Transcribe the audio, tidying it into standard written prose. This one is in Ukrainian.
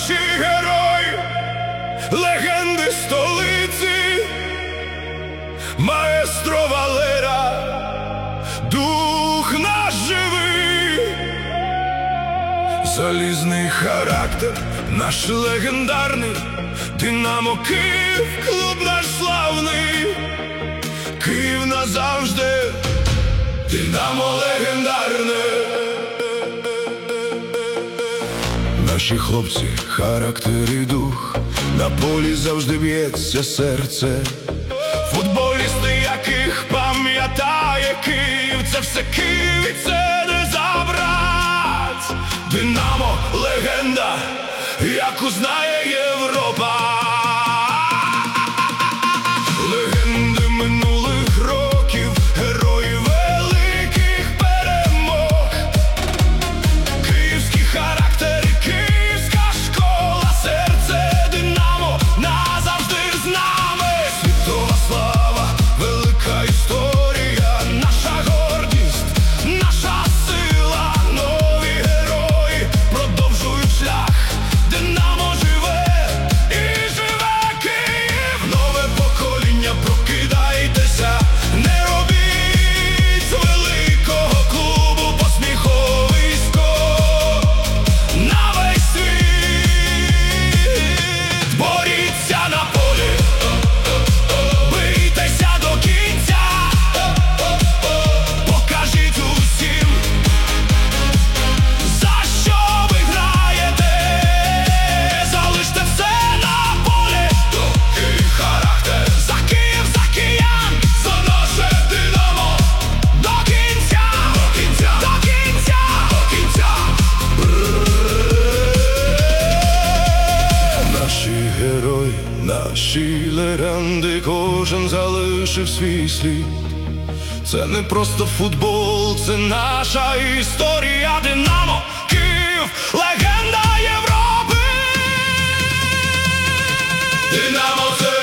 наші герої, легенди столиці, маестро Валера, дух наш живий, залізний характер наш легендарний, Динамо Київ, клуб наш славний, Київ назавжди, Динамо легендарне. Наші хлопці, характер і дух, на полі завжди б'ється серце. Футболісти, яких пам'ятає Київ, це все Київ і це не забрать. Динамо легенда, яку знає Європа. Легенди минулих років, герої великих перемог. Київський характер і київська школа, серце Динамо назавжди з нами. Світова слава, велика історія, наша гордість, наша сила. Нові герої продовжують шлях, Динамо живе і живе Київ. Нове покоління, прокидайтеся, не робіть з великого клубу посміховисько на весь світ. Боріться на полі, бийтеся до кінця, покажіть усім, за що ви граєте, залиште все на полі. Такий характер, за Київ, за киян, за наше Динамо, до кінця, до кінця, до кінця, до кінця. Наші герої, наші легенди, кожен залишив свій слід. Це не просто футбол, це наша історія. Динамо Київ, легенда Європи. Динамо це